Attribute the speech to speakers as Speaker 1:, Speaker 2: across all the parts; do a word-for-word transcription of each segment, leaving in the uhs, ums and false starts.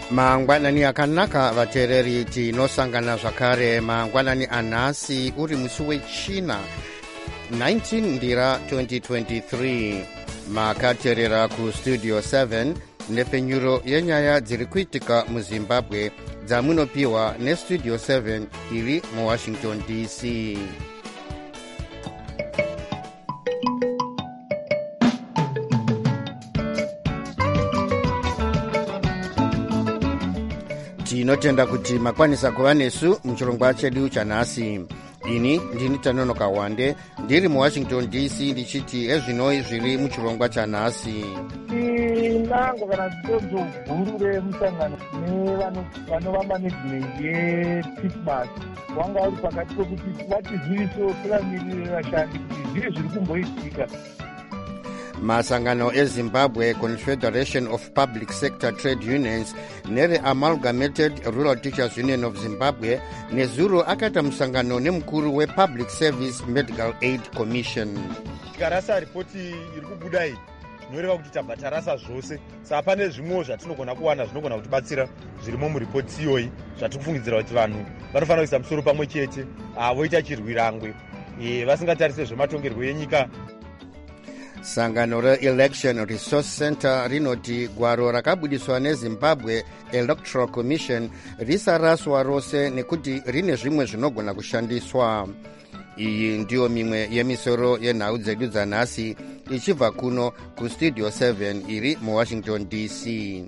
Speaker 1: mangwanani akanaka vateereri tinosangana zvakare mangwanani anhasi uri musi wechina nineteen ndira twenty twenty-three makateerera kustudio seven nepfenyuro yenyaya dziri kuitika muzimbabwe dzamunopiwa nestudio seven iri muwashington D C. tinotenda kuti makwanisa kuva nesu muchirongwa chedu chanhasi. ini ndini Tanonoka Wande ndiri muwashington D C ndichiti ezvinoi zviri muchirongwa chanhasi.
Speaker 2: inango kana tonzo guru remusangano nevanova management yePitmas wanga uri pakati pokuti vatiziviso sevamiririri vashandi kuti zviri zviri kumboitika.
Speaker 1: masangano ezimbabwe Confederation of Public Sector Trade Unions nere-Amalgamated Rural Teachers Union of Zimbabwe nezuro akaita musangano nemukuru wePublic Service Medical Aid Commission.
Speaker 3: tikarasa ripoti iri kubuda iyi noreva kuti tabva tarasa zvose, saka pane zvimwewo zvatinogona kuwana zvinogona kutibatsira zvirimo muripoti iyoyi zvatiri kufungidzira kuti vanhu vanofanira kuisa musoro pamwe chete voita chirwirangwe vasingatarise zvematongerwo enyika.
Speaker 1: sangano re-Election Resource Center rinoti gwaro rakabudiswa neZimbabwe Electoral Commission risaraswa rose nekuti rine zvimwe zvinogona kushandiswa. iyi ndiyo mimwe yemisoro yenhau dzedu dzanhasi ichibva kuno kustudio seven iri muwashington D C.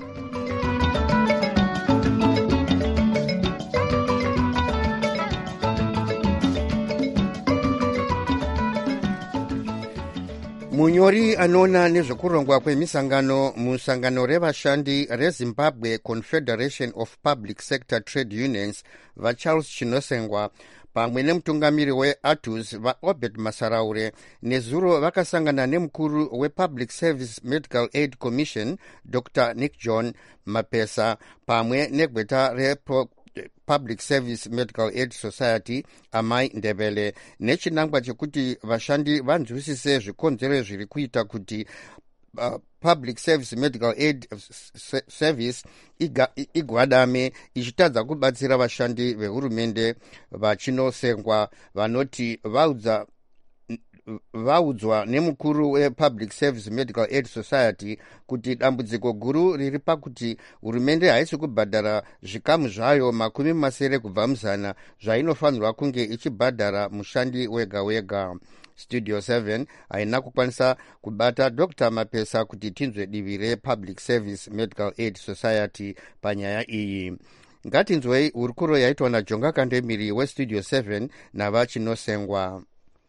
Speaker 1: munyori anoona nezvekurongwa kwemisangano musangano revashandi reZimbabwe Confederation of Public Sector Trade Unions vaCharles Chinosengwa pamwe nemutungamiri weA T U S vaObed Masaraure nezuro vakasangana nemukuru wePublic Service Medical Aid Commission Doctor Nick John Mapesa pamwe negweta rePro Public Service Medical Aid Society Amai Ndebele nechinangwa chekuti vashandi vanzwisise zvikonzero zviri kuita kuti uh, Public Service Medical Aid Service igwadame ichitadza kubatsira vashandi vehurumende vachinosengwa vanoti vaudza vaudzwa nemukuru wePublic Service Medical Aid Society kuti dambudziko guru riri pakuti hurumende haisi kubhadhara zvikamu zvayo makumi masere kubva muzana zvainofanirwa kunge ichibhadhara mushandi wega wega. Studio seven haina kukwanisa kubata Doctor Mapesa kuti tinzwe divi rePublic Service Medical Aid Society panyaya iyi. ngatinzwei hurukuro yaitwa naJonga Kandemiri weStudio seven navachinosengwa.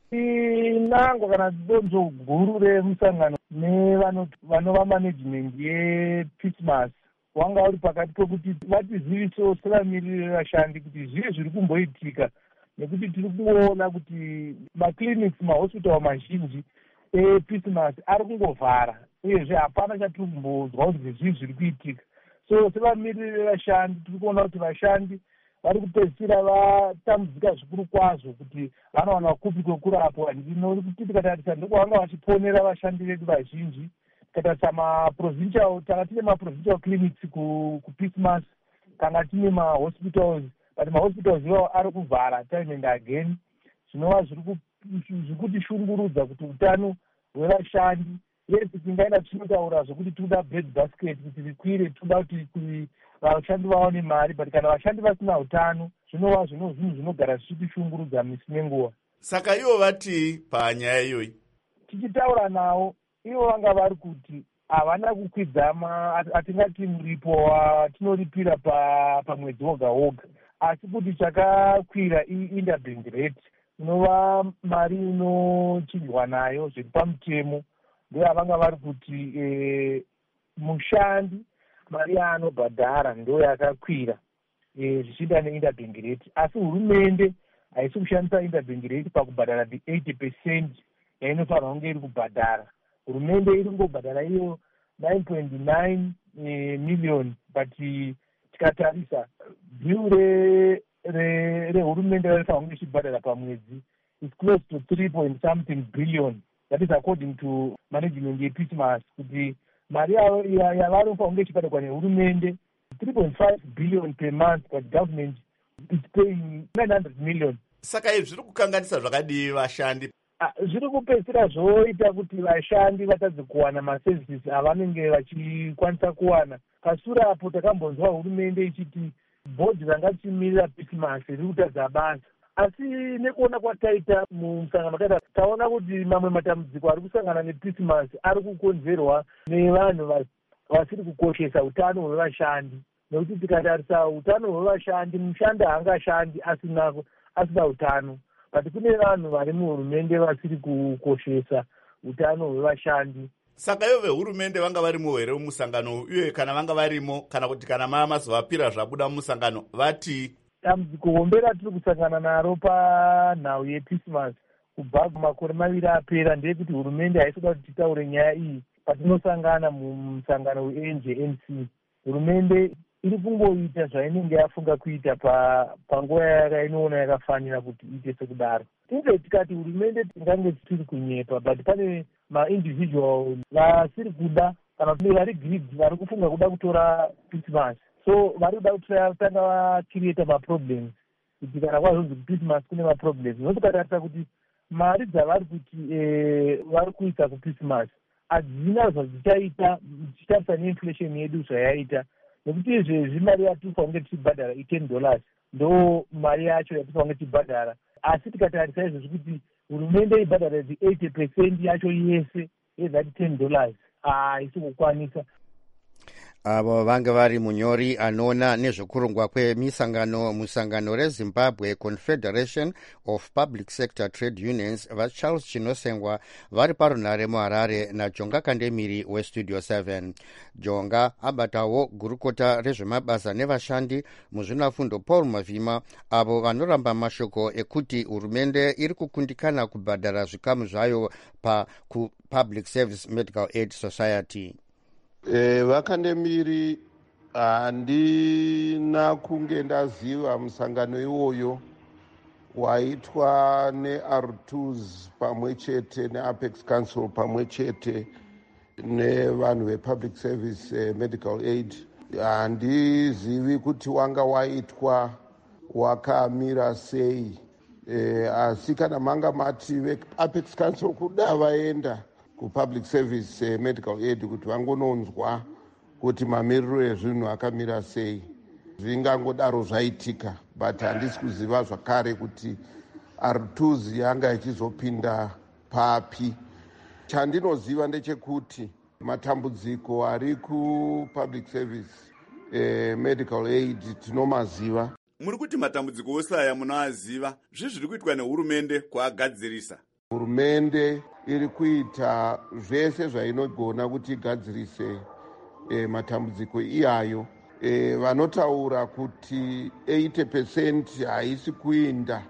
Speaker 2: inango kana donzo guru remusangano nevanova management yePitmas wanga uri pakati pokuti vatiziviso sevamiririri vashandi kuti zviri zviri kumboitika, nekuti tiri kuona kuti maclinics mahospital mazhinji ePitmas ari kungovhara uyezve hapana chatiri kumbonzwa kuti zviri zviri kuitika. so sevamiririri vashandi tiri kuona kuti vashandi vari kupedzisira vatambudzika zvikuru kwazvo kuti vanowana kupi kwekurapwa. nekuti tikatarisa ndokwavanga vachiponera vashandi vedu vazhinji. tikatarisa maprovincial tanga tine maprovincial clinics kuPitmas kana tine mahospitals, but mahospitals iwawo ari kuvhara time and again, zvinova zviri kutishungurudza kuti utano hwevashandi yese tingaenda tichinotaura zvokuti tinoda bread basket kuti rikwire, tinoda kuti vashandi vaone mari, but kana vashandi vasina utano zvinova zvino zvinhu zvinogara zvichitishungurudza misi nenguva.
Speaker 3: saka ivo vati panyaya iyoyi
Speaker 2: tichitaura navo ivo vanga vari kuti havana kukwidza atingati muripo watinoripira pamwedzi woga woga, asi kuti chakakwira i-interbank rate inova mari inochinjwa nayo zviri pamutemo. ndio havanga vari kuti e, mushandi mari yaanobhadhara ndo yakakwira zvichienda neinterbank rate, asi hurumende haisi kushandisa interbank rate pakubhadhara the eighty percent yainofanirwa kunge iri kubhadhara. hurumende iri kungobhadhara iyo nine point nine million, but tikatarisa bill rehurumende rinofanirwa kunge ichibhadhara pamwedzi is close to three point something billion. that is according to management yePitmas, kuti mari yavo yavari kufanirwa kunge ichibhadharwa nehurumende three point five billion per month, but government is paying nine hundred million.
Speaker 4: Saka izvi zviri kukanganisa zvakadii vashandi?
Speaker 2: Zviri kupedzisira zvoita kuti vashandi vatadze kuwana maservices avanenge vachikwanisa kuwana. Pashure apo takambonzwa hurumende ichiti bhodhi ranga richimirira Christmas riri kutadza basa. Asi nekuona kwataita mumusangano wakaita taona kuti mamwe matambudziko ari kusangana neChristmas ari kukonzerwa nevanhu vasiri kukoshesa utano hwevashandi. Nekuti tikatarisa utano hwevashandi, mushandi haangashandi asina asina utano. But kune vanhu vari muhurumende vasiri kukoshesa utano hwevashandi.
Speaker 4: Saka ivo vehurumende vanga varimo here mumusangano uye kana vanga varimo kana kuti kana mamazovapira zvabuda mumusangano vati
Speaker 2: dambudziko hombe ratiri kusangana naro panhau yeChristmas kubva makore maviri apera ndeyekuti hurumende haisida kuti titaure nyaya iyi patinosangana mumusangano we-N J N C. Hurumende iri kungoita zvainenge yafunga kuita panguva yakainoona yakafanira kuti iite sekudaro. Tinge tikati hurumende tingange tiri kunyepa, but pane ma-individual vasiri kuda kana kuti vari greedy vari kufunga kuda kutora Christmas. So vari kuda kutanga vakirieta maproblems kuti kana kwazonzi Christmas kune maproblems. Notokatarisa kuti mari dzavari kuti vari kuisa kuChristmas hadzina zvadzichaita tichitarisa neinflation yedu zvayaita. Nekuti izvezvi mari yatifange tichibhadhara i-ten dollars ndo mari yacho yatifange tichibhadhara. Asi tikatarisa izvezvi kuti hurumende ibhadhara eighty percent yacho yese yezati ten dollars haisi kukwanisa.
Speaker 1: Avo vanga vari munyori anoona nezvekurongwa kwemisangano musangano reZimbabwe Confederation of Public Sector Trade Unions vaCharles Chinosengwa vari parunhare muHarare naJonga Kandemiri weStudio seven. Jonga abatawo gurukota rezvemabasa nevashandi muzvinafundo Paul Mavhima avo vanoramba mashoko ekuti hurumende iri kukundikana kubhadhara zvikamu zvayo paPublic Service Medical Aid Society.
Speaker 5: E, Vakandemiri handina kunge ndaziva musangano iwoyo waitwa neR twos pamwe chete neApex Council pamwe chete nevanhu vePublic Service eh, Medical Aid. Handizivi kuti wanga waitwa wakamira sei, e, asi kana manga mati veApex Council kuda vaenda kuPublic Service eh, Medical Aid kuti vangononzwa kuti mamiriro ezvinhu akamira sei, zvingangodaro zvaitika, but handisi kuziva zvakare kuti R twos yanga ichizopinda papi. Chandinoziva ndechekuti matambudziko ari kuPublic Service eh, Medical Aid tinomaziva.
Speaker 4: Muri kuti matambudziko ose aya munoaziva, zvizviri kuitwa nehurumende kuagadzirisa?
Speaker 5: Hurumende iri kuita zvese zvainogona kuti igadzirise e, matambudziko iyayo. E, vanotaura kuti eighty percent haisi kuinda,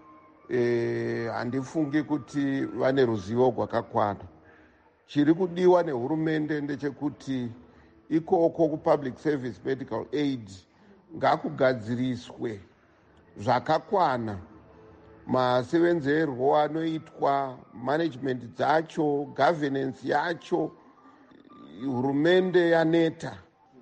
Speaker 5: e, handifungi kuti vane ruzivo rwakakwana. Chiri kudiwa nehurumende ndechekuti ikoko kuPublic Service Medical Aid ngakugadziriswe zvakakwana masevenzerwo anoitwa, management dzacho, governance yacho. Hurumende yaneta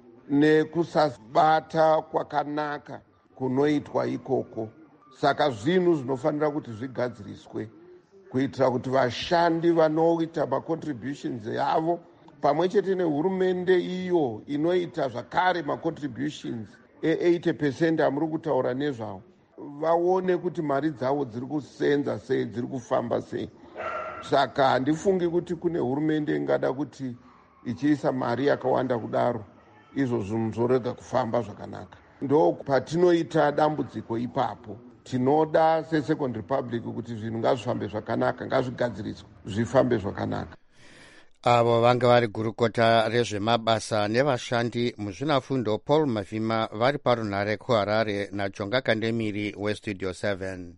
Speaker 5: nekusabata kwakanaka kunoitwa ikoko. Saka zvinhu zvinofanira kuti zvigadziriswe kuitira kuti vashandi vanoita macontributions yavo pamwe chete nehurumende iyo inoita zvakare macontributions e-eighty percent amuri kutaura nezvavo, vaone kuti mari dzavo dziri kusenza sei, dziri kufamba sei. Saka handifungi kuti kune hurumende ingada kuti ichiisa mari yakawanda kudaro izvo zvinhu zvorega kufamba zvakanaka. Ndo patinoita dambudziko ipapo. Tinoda seSecond Republic kuti zvinhu ngazvifambe zvakanaka, ngazvigadziriswe zvifambe zvakanaka.
Speaker 1: Avo vanga vari gurukota rezvemabasa nevashandi muzvinafundo Paul Mavhima vari parunhare kuHarare naJonga Kandemiri weStudio seven.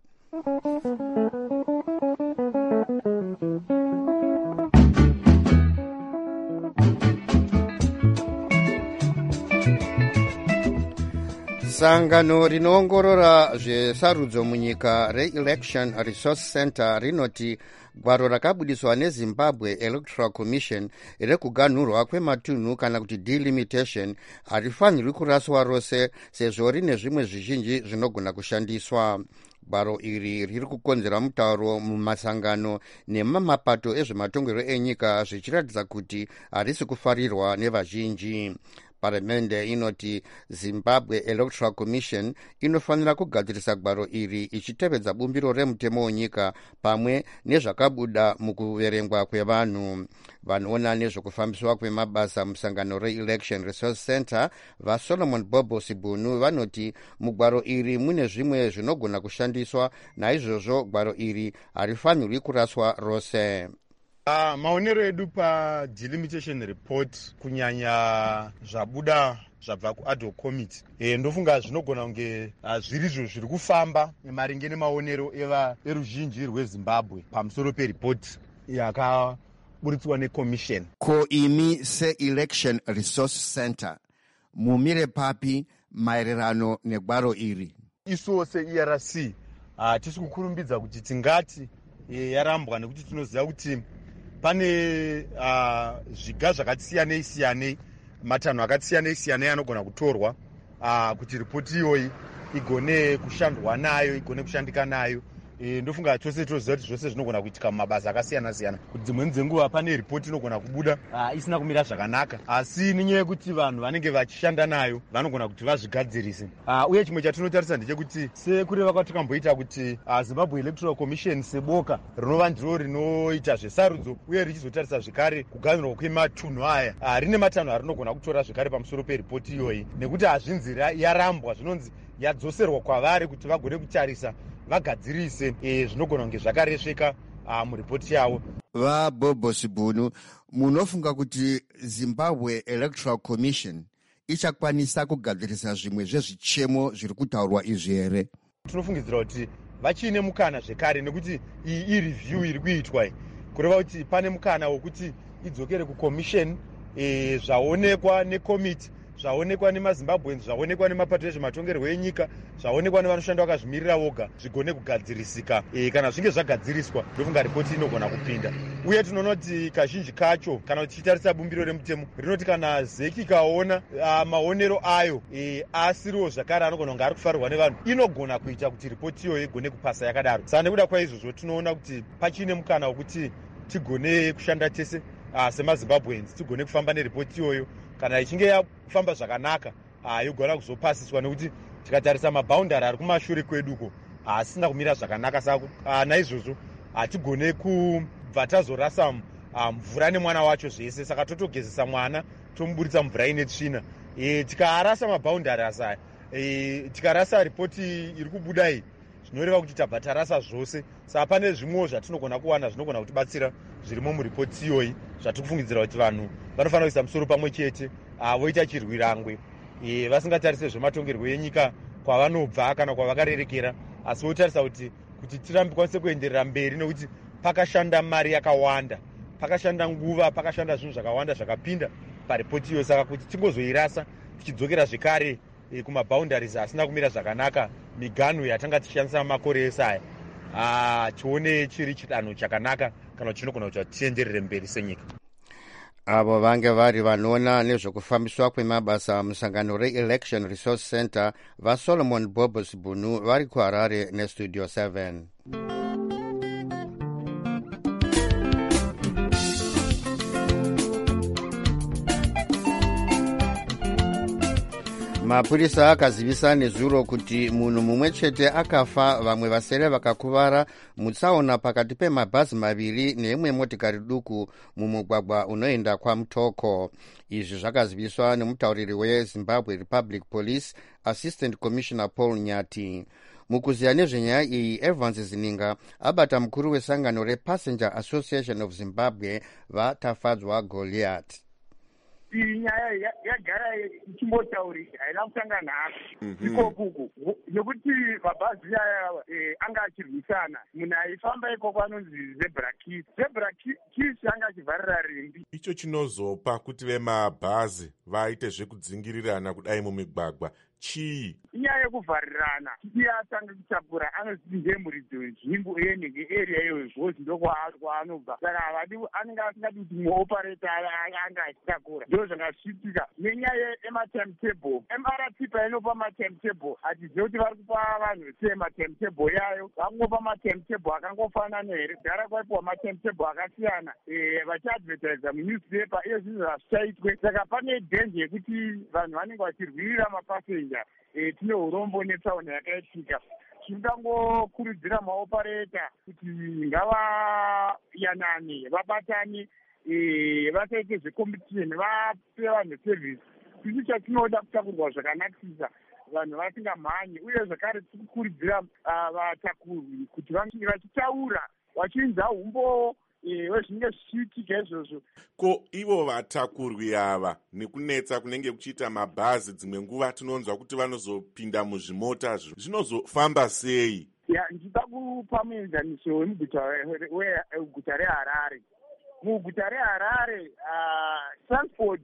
Speaker 1: Sangano rinoongorora zvesarudzo munyika reElection Resource Center rinoti gwaro rakabudiswa nezimbabwe electoral commission rekuganhurwa kwematunhu kana kuti delimitation harifanirwi kuraswa rose sezvo rine zvimwe zvizhinji zvinogona kushandiswa. Gwaro iri riri kukonzera mutauro mumasangano nemamapato ezvematongerwo enyika zvichiratidza kuti harisi kufarirwa nevazhinji. Parliamente inoti Zimbabwe Electoral Commission inofanira kugadzirisa gwaro iri ichitevedza bumbiro remutemo wenyika pamwe nezvakabuda mukuverengwa kwevanhu. Vanoona nezvokufambiswa kwemabasa musangano re-Election Resource Center vaSolomon Bobo Sibunu vanoti mugwaro iri mune zvimwe zvinogona kushandiswa, naizvozvo gwaro iri harifanirwi kuraswa rose.
Speaker 3: Uh, maonero edu pa delimitation report kunyanya zvabuda zvabva kuad hoc committee e, ndofunga zvinogona kunge uh, zvirizvo zviri kufamba maringe nemaonero eva eruzhinji rwezimbabwe pamusoro peripoti yakaburitswa necommission.
Speaker 1: Ko imi se-Election Resource Center mumire papi maererano negwaro iri?
Speaker 3: Isuwo se-E R C uh, tisi kukurumbidza kuti tingati e, yarambwa nekuti tinoziva kuti pane uh, zviga zvakasiyanei siyanei, matanho akasiyanei siyanei anogona kutorwa uh, kuti ripoti iyoyi igone kushandwa nayo, igone kushandika nayo. E, ndofunga chose toziva kuti zvose zvinogona kuitika mumabasa akasiyana siyana, kuti dzimweni dzenguva pane ripoti inogona kubuda uh, isina kumira zvakanaka, asi nenyaya yekuti vanhu vanenge vachishanda nayo vanogona kuti vazvigadzirise. Uh, uye chimwe chatinotarisa ndechekuti sekureva kwatikamboita kuti uh, Zimbabwe Electoral Commission seboka rinova ndiro rinoita zvesarudzo uye richizotarisa zvekare kuganhurwa kwematunhu aya, uh, rine matanho arinogona kutora zvekare pamusoro peripoti iyoyi, nekuti hazvinzi yarambwa, zvinonzi yadzoserwa kwavari kuti vagone kutarisa vagadzirise e, zvinogona kunge zvakaresveka uh, muripoti yavo.
Speaker 1: VaBobo Sibunu, munofunga kuti Zimbabwe Electoral Commission ichakwanisa kugadzirisa zvimwe zvezvichemo zviri kutaurwa izvi here?
Speaker 3: Tinofungidzira kuti vachine mukana zvekare, nekuti iyi ireview iri kuitwa kureva kuti pane mukana wokuti idzokere kucommission, e, zvaonekwa nekomiti, zvaonekwa nemazimbabweans, zvaonekwa nemapato ezvematongerwo enyika, zvaonekwa nevanoshanda vakazvimirira voga zvigone kugadzirisika. E, kana zvinge zvagadziriswa ndofunga ripoti inogona kupinda. Uye tinoona kuti kazhinji kacho kana kuti tichitarisa bumbiro remutemo rinoti kana zeki ikaona uh, maonero ayo e, asiriwo zvakare anogona kunge ari kufarirwa nevanhu, inogona kuita kuti ripoti iyoyo igone kupasa yakadaro. Saka nekuda kwaizvozvo tinoona kuti pachine mukana wokuti tigone kushanda tese uh, semazimbabweans, tigone kufamba neripoti iyoyo. Kana ichinge yafamba zvakanaka yogona kuzopasiswa, nekuti tikatarisa mabhaundari ari kumashure kweduko asina kumira zvakanaka. Saka naizvozvo hatigone kubva tazorasa mvura nemwana wacho zvese, saka totogezesa mwana tomuburitsa mvura ine tsvina. E, tikarasa mabhaundari asaya, e, tikarasa ripoti iri kubuda iyi, zvinoreva kuti tabva tarasa zvose. Saka pane zvimwewo zvatinogona kuwana zvinogona kutibatsira zvirimo muripoti iyoyi, zvatiri kufungidzira kuti vanhu vanofanira kuisa musoro pamwe chete, uh, voita chirwirangwe, e, vasingatarise zvematongerwo enyika kwavanobva kana kwavakarerekera, asi votarisa kuti kuti tirambe kwanise kuenderera mberi, nekuti pakashanda mari yakawanda, pakashanda nguva, pakashanda zvinhu zvakawanda zvakapinda paripoti iyoyi. Saka kuti tingozoirasa tichidzokera zvekare e, kumabhaundaries asina kumira zvakanaka, miganhu yatanga tichishandisa makore esaya, uh, tione chiri chidanho chakanaka kana chinogona kuti tienderere mberi senyika.
Speaker 1: Avo vange vari vanoona nezvokufambiswa kwemabasa musangano re-Election Resource Center vaSolomon Bobo Sibunu vari kuHarare neStudio seven. Mapurisa akazivisa nezuro kuti munhu mumwe chete akafa, vamwe vasere vakakuvara mutsaona pakati pemabhazi maviri neimwe motikari duku mumugwagwa unoenda kwaMutoko. Izvi zvakaziviswa nemutauriri weZimbabwe Republic Police Assistant Commissioner Paul Nyati. Mukuziya nezvenyaya iyi, Evans Zininga abata mukuru wesangano rePassenger Association of Zimbabwe vaTafadzwa Goliath.
Speaker 2: Iyi nyaya yagara ichimbotaurika, haina kusangana hako ikokuku, nekuti mabhazi aya anga achirwisana. Munhu aifamba ikoko anonzi Zebra Kiss. Zebra Kiss anga achivharira rimbi.
Speaker 6: Icho chinozopa kuti vemabhazi vaite zvekudzingirirana kudai mumigwagwa chii?
Speaker 2: Inyaya yekuvharirana iye atanga kutakura anoziti ndemhuridzo nzvimbo yenenge area yezvozi ndokwaanobva saka havadi anenge asingadi kuti muopareta anga achitakura ndo zvangasvitika nenyaya yematimetable. M R T painopa matimetable hatizivi kuti vari kupa vanhu sei matimetable yayo, vangopa matimetable akangofanana here. Kudhara kwaipiwa matimetable akasiyana vachiadvertisa munewspaper, iyo zvinhu hazvichaitwe. Saka pane dhenje yekuti vanhu vanenge vachirwirira mapasenja tine urombo netsaona yakaitika. Tingangokurudzira maopareta kuti ngavayanane, vabatane, vasaite zvecompetition, vape vanhu service. Isu chatinoda kutakurwa zvakanakisa, vanhu vasingamhanyi, uye zvakare tikukurudzira vatakurwi kuti vange vachitaura vachinza umbo wezvinenge zvichiitika izvozvo.
Speaker 6: Ko ivo vatakurwi ava nekunetsa kunenge kuchiita mabhazi, dzimwe nguva tinonzwa kuti vanozopinda muzvimota zvinozofamba sei?
Speaker 2: Ya, ndida kupa muenzaniso wemuguta reHarare. Muguta reHarare transport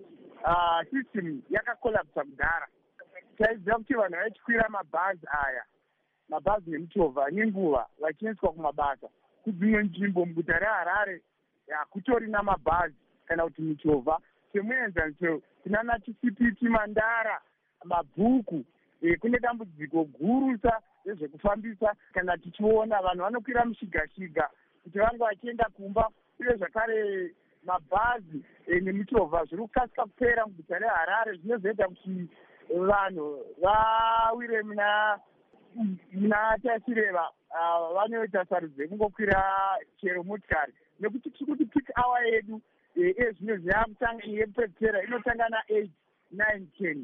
Speaker 2: system yakakolapsa kudhara. Taiziva kuti vanhu vaichikwira mabhazi aya, mabhazi nemuchovha nenguva vachiendeswa kumabasa. Kudzimwe nzvimbo muguta reHarare hakutorina mabhazi kana kuti michovha. Semuenzaniso tinana Chisipiti, Mandara, Mabhuku, kune dambudziko gurusa rezvekufambisa. Kana tichiona vanhu vanokwira mushiga-shiga kuti vange vachienda kumba, uye zvakare mabhazi nemichovha zviri kukasika kupera muguta reHarare, zvinozoita kuti vanhu vawire muna muna tasireva vanoita sarudzo yekungokwira chero motikari, nekuti tiri kuti peak hour yedu ezvino zvakutanga yepedzisira inotanga na-eight, nine, ten,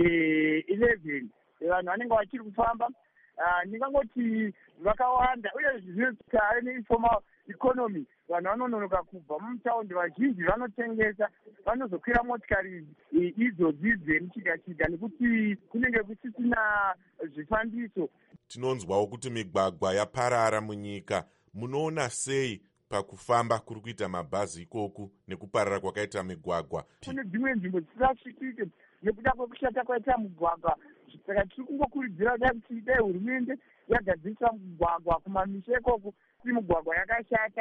Speaker 2: eleven. Vanhu vanenge vachiri kufamba. Ndingangoti vakawanda, uye zvinotaa neinformal economy. Vanhu vanononoka kubva mutaundi, vazhinji vanotengesa, vanozokwira motikari idzodzi dzemuchiga-chiga nekuti kunenge kusisina zvifambiso.
Speaker 6: Tinonzwawo kuti migwagwa yaparara munyika. Munoona sei pakufamba kuri kuita mabhazi ikoku nekuparara kwakaita migwagwa?
Speaker 2: Kune dzimwe nzvimbo dzisisasvikike nekuda kwekushata kwaita mugwagwa. Saka tiri kungokurudzira kuti dai hurumende yagadzirisa mugwagwa kumamisha ikoku, kuti mugwagwa yakashata.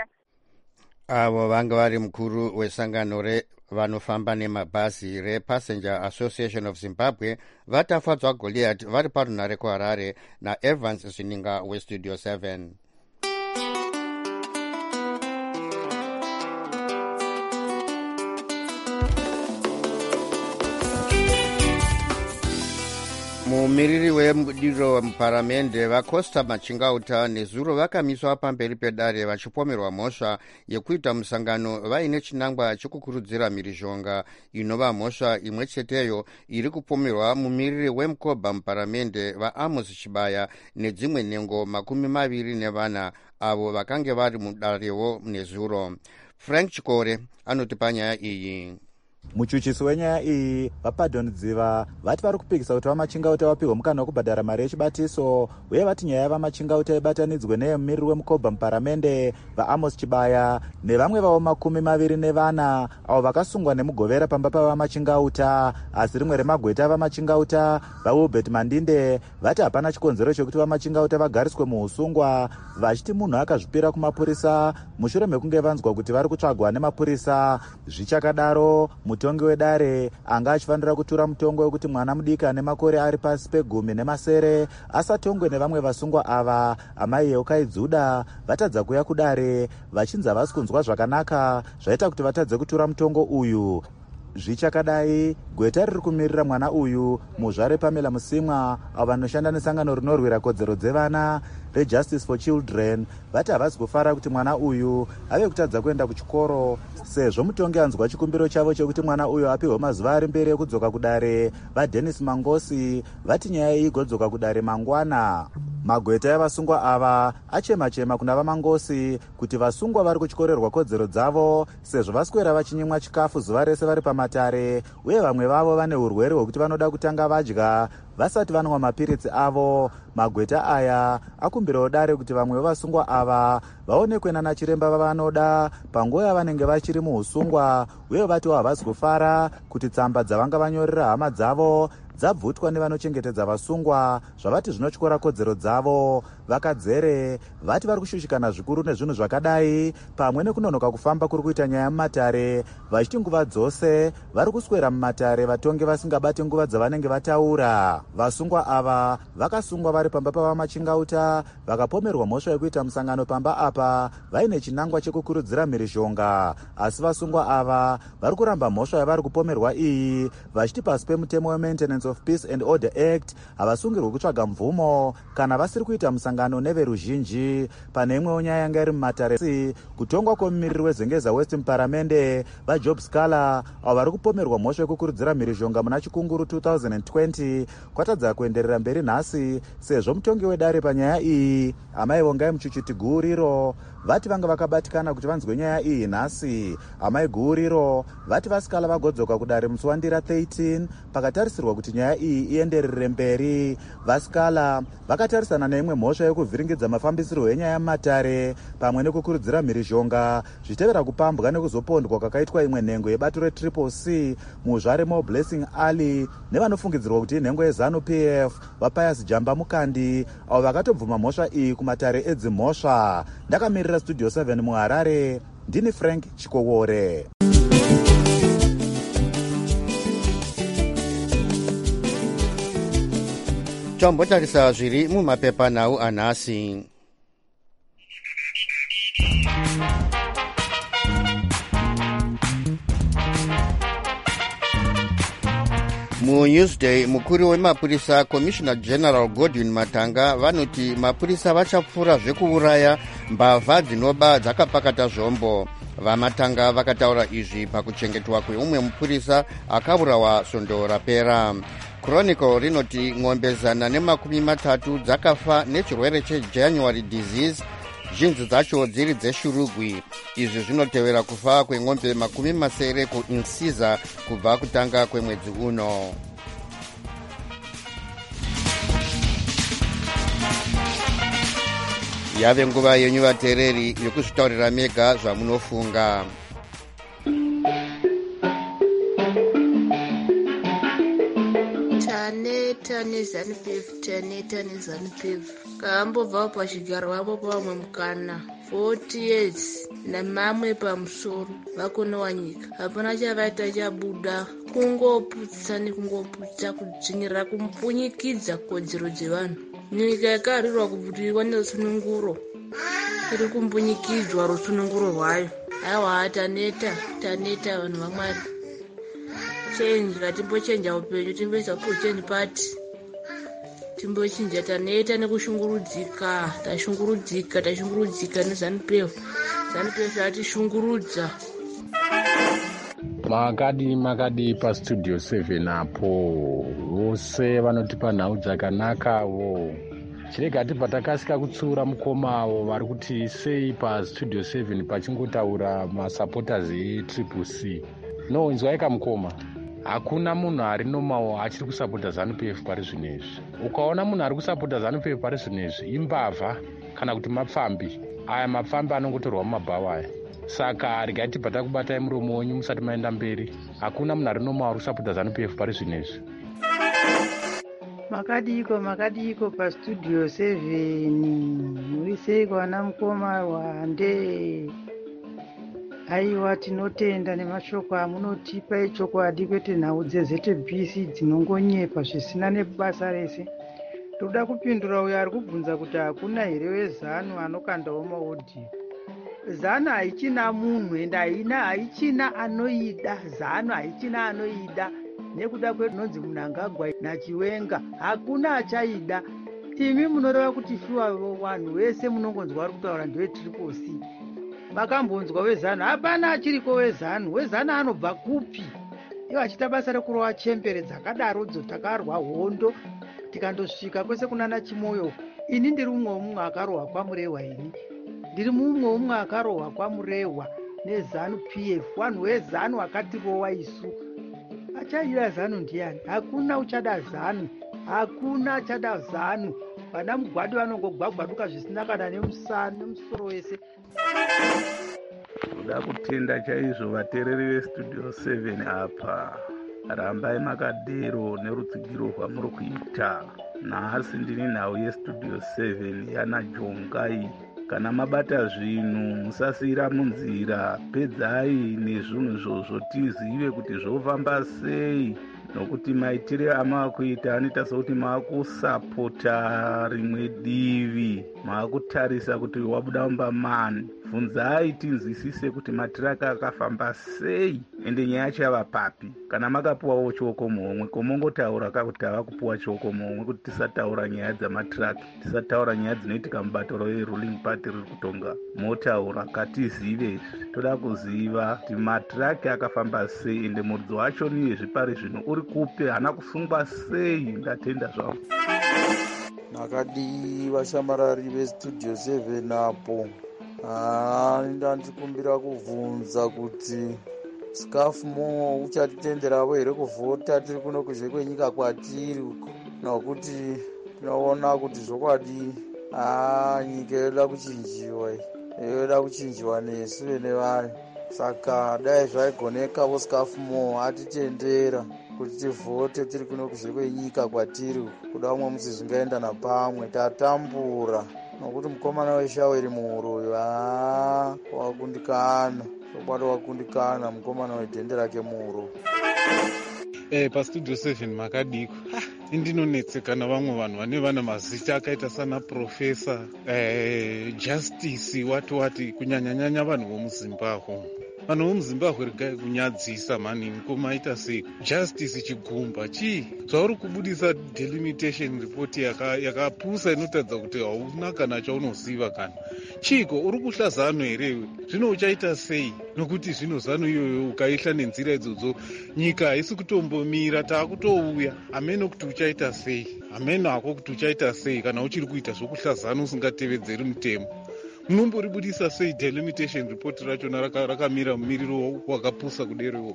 Speaker 1: Avo vanga vari mukuru wesangano revanofamba nemabhazi rePassenger Association of Zimbabwe vatafadzwa Goliath vari parunhare kuHarare naEvans Zvininga weStudio seven. Mumiriri wemudiro muparamende vaCosta Machingauta nezuro vakamiswa pamberi pedare vachipomerwa mhosva yekuita musangano vaine chinangwa chekukurudzira mhirizhonga inova mhosva imwe cheteyo iri kupomerwa mumiriri wemuKobha muparamende vaAmos Chibaya nedzimwe nhengo makumi maviri nevana avo vakange vari mudarewo nezuro. Frank Chikore anotipa nyaya iyi.
Speaker 7: Muchuchisi wenyaya iyi vaPardon Dziva vati vari kupikisa kuti vaMachingauta vapiwe mukana wekubhadhara mari yechibatiso, uye vati nyaya yavaMachingauta ibatanidzwe neyemumiriri wemuKobha muparamende vaAmos Chibaya nevamwe vavo makumi maviri nevana avo vakasungwa nemugovera pamba pavaMachingauta. Asi rimwe remagweta avaMachingauta vaWilbert Mandinde vati hapana chikonzero chekuti vaMachingauta vagariswe muusungwa, vachiti munhu akazvipira kumapurisa mushure mekunge vanzwa kuti vari kutsvagwa nemapurisa. Zvichakadaro mutongi wedare anga achifanira kutura mutongo wekuti mwana mudiki ane makore ari pasi pegumi nemasere asatongwe nevamwe vasungwa ava. Amai Eukai Dzuda vatadza kuuya kudare vachinzi havasi kunzwa zvakanaka zvaita kuti vatadze kutura mutongo uyu. Zvichakadai gweta riri kumirira mwana uyu muzvare Pamela Musimwa avo vanoshanda nesangano rinorwira kodzero dzevana reJustice for Children vati havasi kufara kuti mwana uyu ave kutadza kuenda kuchikoro, sezvo mutongi anzwa chikumbiro chavo chekuti mwana uyu apiwe mazuva ari mberi ekudzoka kudare. vaDennis Mangosi vati nyaya iyi igodzoka kudare mangwana. Magweta evasungwa ava achema-chema kuna vaMangosi kuti vasungwa vari kuchkorerwa kodzero dzavo sezvo vaswera vachinyimwa chikafu zuva rese vari pamatare, uye vamwe vavo vane urwere hwekuti vanoda kutanga vadya vasati vanwa mapiritsi avo. Magweta aya akumbirawo dare kuti vamwe vevasungwa ava vaonekwe nana chiremba vavanoda panguva yavanenge vachiri muusungwa, uye vatiwo havasi kufara kuti tsamba dzavanga vanyorera hama dzavo dzabvutwa nevanochengetedza vasungwa zvavati zvinotyora kodzero dzavo. Vakadzere vati vari kushushikana zvikuru nezvinhu zvakadai, pamwe nekunonoka kufamba kuri kuita nyaya mumatare, vachiti nguva dzose vari kuswera mumatare vatonge vasingabati nguva dzavanenge vataura. Vasungwa ava vakasungwa vari pamba pavamachingauta, vakapomerwa mhosva yekuita musangano pamba apa vaine chinangwa chekukurudzira mhirizhonga. Asi vasungwa ava vari kuramba mhosva yavari kupomerwa iyi, vachiti pasi pemutemo weMaintenance of Peace and Order Act havasungirwi kutsvaga mvumo kana vasiri kuita musangano neveruzhinji. Pane imwewo nyaya yanga iri mumatare, kutongwa kwomumiriri wezengeza West muparamende vaJob Scala avo vari kupomerwa mhosva yekukurudzira mhirizhonga muna chikunguru two thousand twenty kwatadza kuenderera mberi nhasi, sezvo mutongi wedare panyaya iyi Amai Vongai Muchuchiti Guuriro vati vanga vakabatikana kuti vanzwe nyaya iyi nhasi. Amai Guuriro vati vaScala vagodzoka kudare musi wandira thirteen pakatarisirwa kuti nyaya iyi ienderere mberi. VaScala vakatarisana neimwe mhosva yekuvhiringidza mafambisirwo enyaya mumatare pamwe nekukurudzira mhirizhonga zvitevera kupambwa nekuzopondwa kwakaitwa imwe nhengo yebato retriple C muzvare Mo Blessing Ali nevanofungidzirwa kuti inhengo yeZANU-P F vaPius Jamba Mukandi avo vakatobvuma mhosva iyi kumatare edzimhosva. Ndakamirira Studio seven muHarare, ndini Frank Chikowore.
Speaker 1: Tombotarisa zviri mumapepanhau anhasi. MuNewsday, mukuru wemapurisa Commissioner General Godwin Matanga vanoti mapurisa vachapfuura zvekuuraya mbavha dzinoba dzakapakata zvombo. VaMatanga vakataura izvi pakuchengetwa kweumwe mupurisa akaurawa svondo rapera. Chronicle rinoti ng'ombe zana nemakumi matatu dzakafa nechirwere cheJanuary disease, zhinji dzacho dziri dzeshurugwi. Izvi zvinotevera kufa kweng'ombe makumi masere kuInsiza kubva kutanga kwemwedzi uno. Yave nguva yenyu vateereri yokuzvitaurira mega zvamunofunga.
Speaker 8: Taneta neZANU-P F, Taneta neZANU-P F kaambobvawo pachigaro vapo pamwe mukana forty years namamwe pamusoro vakonowa nyika. Hapana chavaita chabuda, kungoputsa nekungoputsa kudzvinyirira kumpunyikidza kodzero dzevanhu. Nyika yakaharirwa kuti iwane rusununguro, iri kumbunyikidzwa rusununguro rwayo. Aiwa, Taneta, Taneta vanhu vaMwari. Change, ngatimbochenja upenyu, timboisa kuchange party. Timbochinja Taneta nekushungurudzika, tashungurudzika, tashungurudzika neZANU-P F. ZANU-P F yatishungurudza.
Speaker 9: Makadi makadi paStudio seven apo vose vanotipa nhau dzakanakawo. Chirega tibva takasika kutsiura mukoma avo vari kuti sei paStudio seven pachingotaura masupporters etriple C. No, inzwaika mukoma. Hakuna munhu ari nomawo achiri kusapota ZANU-P F pari zvinezvi. Ukaona munhu ari kusapota ZANU-P F pari zvinezvi imbavha kana kuti mapfambi. Aya mapfambi anongotorwa mumabhawa aya. Saka regai tibva takubatai muromo wenyu musati maenda mberi. Hakuna munhu ari nomawo ari kusapota ZANU-P F pari zvinezvi.
Speaker 10: Makadiko makadiko paStudio seven muri sei kwana mukoma wande. Aiwa, tinotenda nemashoko amunotipa echokwadi kwete nhau dzeZBC dzinongonyepa zvisina nebasa rese. Toda kupindura uyo ari kubvunza kuti hakuna here weZANU anokandawo maodhiyo. ZANU haichina munhu ende haina haichina anoida. ZANU haichina anoida nekuda kwenonzi munhu angagwa nachiwenga. Hakuna achaida. Imi munoreva kuti shuwa vanhu vese munongonzwa ari kutaura ndewetriple C. Makambonzwa weZANU? Hapana achiriko weZANU. weZANU anobva kupi? Iwo achita basa rekurova chembere dzakadarodzo, takarwa hondo tikandosvika kwese kunana Chimoyo. Ini ndiri umwe umwe akarohwa kwaMurehwa. Ini ndiri mumwe umwe akarohwa kwaMurehwa neZANU-P F. Vanhu weZANU akatirowa isu. Achaida ZANU ndiani? Hakuna uchada ZANU. Hakuna achada ZANU. Vana Mugwadi vanongogwagwaduka zvisina kana nemusana nemusoro wese.
Speaker 11: Toda kutenda chaizvo vateereri veStudio seven apa. rambai makadero nerutsigiro rwamuri kuita. Nhasi ndini nhau yestudio seven yana Jongai. Kana mabata zvinhu musasira munzira, pedzai nezvinhu zvozvo tizive kuti zvofamba sei, nokuti maitire amakuita anoita sokuti maakusapota rimwe divi, maakutarisa kuti wabuda mumbamani. Bvunzai tinzwisise kuti matiraka akafamba sei ende nyaya yacho yava papi. Kana makapuwawo choko muhomwe, komongotaura kuti ava kupuwa choko muhomwe, kuti tisataura nyaya dzamatiraki, tisataura nyaya dzinoitika mubato reruling party riri kutonga. Motaura katizive, toda kuziva kuti matiraki akafamba sei ende mudzi wacho niye zvipari zvino uri kupe, hana kusungwa sei. Ndatenda zvavo.
Speaker 12: Nakadi vashamarari vestudio seven apo. Ah, ndandikumbira kuvhunza kuti Skafmo uchatitenderawo here kuvhota tiri kuno kuzhe kwenyika kwatiri uko, nokuti tinoona kuti zvokwadi ah nyika yoda kuchinjiwa, yoda kuchinjiwa nesu vene vayo. Saka dai zvaigonekawo Skafmo atitendera kuti tivhote tiri kuno kuzhe kwenyika kwatiri uko, kuda umwe musi zvingaenda napamwe, tatambura nokuti mukomana weshaweri muhuro uyu haa wakundikana, sokwadi wakundikana mukomana wedhende rake muhuro.
Speaker 13: Eh, pastudio seven makadiko indinonetseka navamwe vanhu vane vana mazita akaita sana profesa eh, justice wati wati kunyanyanyanya vanhu vomuzimbabwe. Vanhu vomuzimbabwe regai kunyadzisa mani, mukomaita sei justice chigumba chii zvauri kubudisa delimitation report yakapusa yaka inotaridza kuti hauna kana chaunoziva kana chiko uri kuhla zano here zvino uchaita sei, nokuti zvino zano iyoyo ukaihla nenzira idzodzo nyika haisi kutombomira, taakutouya ameno kuti uchaita sei, ameno ako kuti uchaita sei kana uchiri kuita zvokuhla zano usingatevedzeri mutemo. Munomboribudisa sei delimitation report rachona rakamira raka mumiriro wakapusa kuderewo.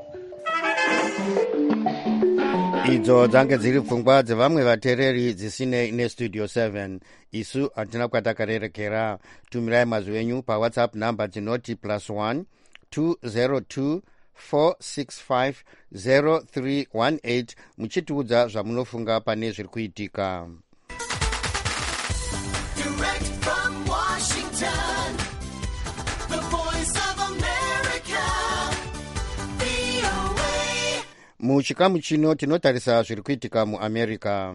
Speaker 1: Idzo dzange dziri pfungwa dzevamwe vateereri dzisine nestudio seven. Isu hatina kwatakarerekera. Tumirai mazwi enyu pawhatsapp number dzinoti plus one two zero two four six five zero three one eight muchitiudza zvamunofunga pane zviri kuitika. Muchikamu chino tinotarisa zviri kuitika muAmerica.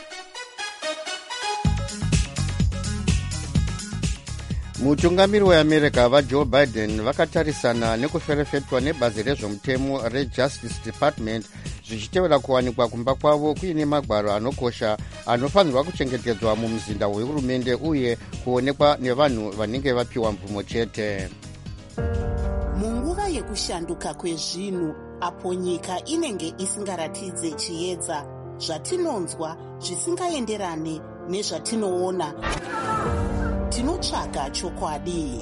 Speaker 1: Mutungamiri weAmerica vaJoe Biden vakatarisana nekuferefetwa nebazi rezvomutemo reJustice Department zvichitevera kuwanikwa kumba kwavo kuine magwaro anokosha anofanirwa kuchengetedzwa mumuzinda wehurumende uye kuonekwa nevanhu vanenge vapiwa mvumo chete.
Speaker 14: Munguva yekushanduka kwezvinhu apo nyika inenge isingaratidze chiedza, zvatinonzwa zvisingaenderane nezvatinoona, tinotsvaga chokwadi.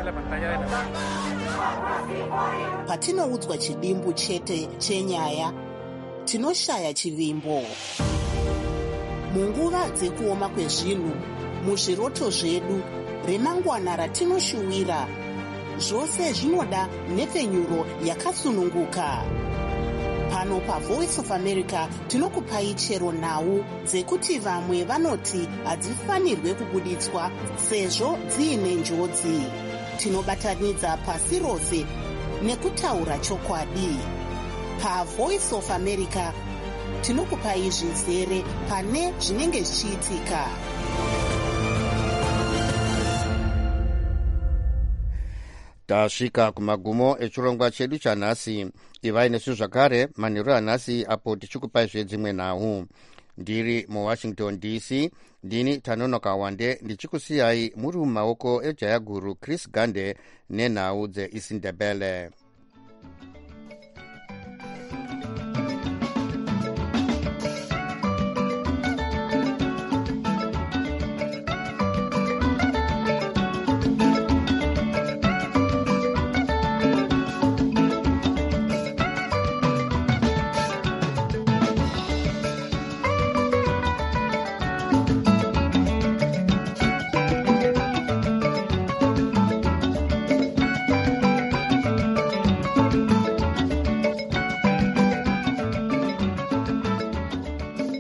Speaker 14: Patinoudzwa chidimbu chete chenyaya, tinoshaya chivimbo. Munguva dzekuoma kwezvinhu, muzviroto zvedu, remangwana ratinoshuwira, zvose zvinoda nhepfenyuro yakasununguka. Pano paVoice of America tinokupai chero nhau dzekuti vamwe vanoti hadzifanirwe kubuditswa sezvo dziine njodzi. Tinobatanidza pasi rose nekutaura chokwadi. PaVoice of America tinokupai zvizere pane zvinenge zvichiitika.
Speaker 1: Tasvika kumagumo echirongwa chedu chanhasi. Ivai nesu zvakare manheru anhasi apo tichikupai zvedzimwe nhau. Ndiri muWashington D C, ndini Tanonoka Wande ndichikusiyai muri mumaoko ejaya guru Chris Gande nenhau dzeIsindebele.